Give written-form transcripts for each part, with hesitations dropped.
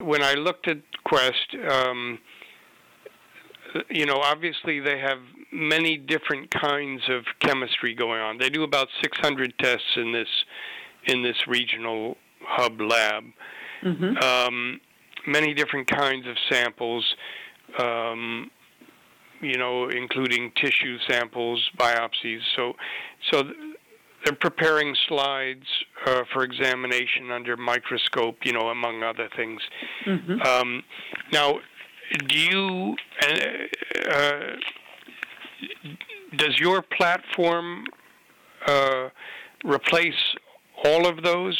when I looked at Quest, obviously they have many different kinds of chemistry going on. They do about 600 tests in this regional hub lab. Mm-hmm. Many different kinds of samples, including tissue samples, biopsies. So they're preparing slides for examination under microscope, among other things. Mm-hmm. Now, does your platform replace all of those?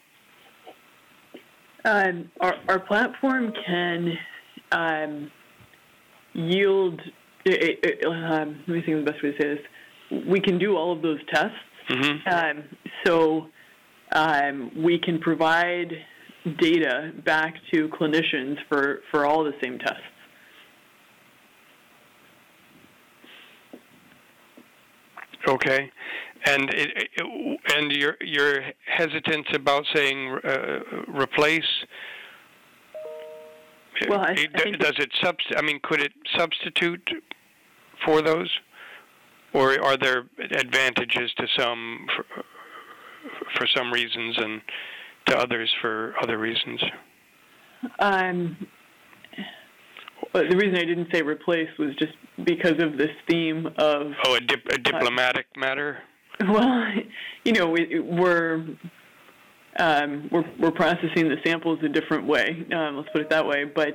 Our platform can yield. Let me think of the best way to say this. We can do all of those tests. Mm-hmm. So we can provide data back to clinicians for all the same tests. Okay, and your hesitance about saying replace. Well, I think does it could it substitute for those, or are there advantages to some for some reasons and to others for other reasons? But the reason I didn't say replace was just because of this theme of a diplomatic matter. Well, we're processing the samples a different way. Let's put it that way. But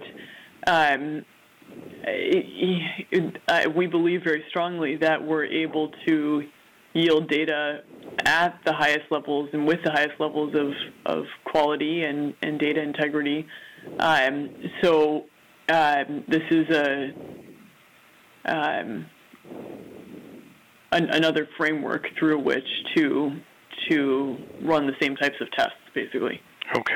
we believe very strongly that we're able to yield data at the highest levels and with the highest levels of quality and data integrity. So this is another framework through which to run the same types of tests, basically. Okay.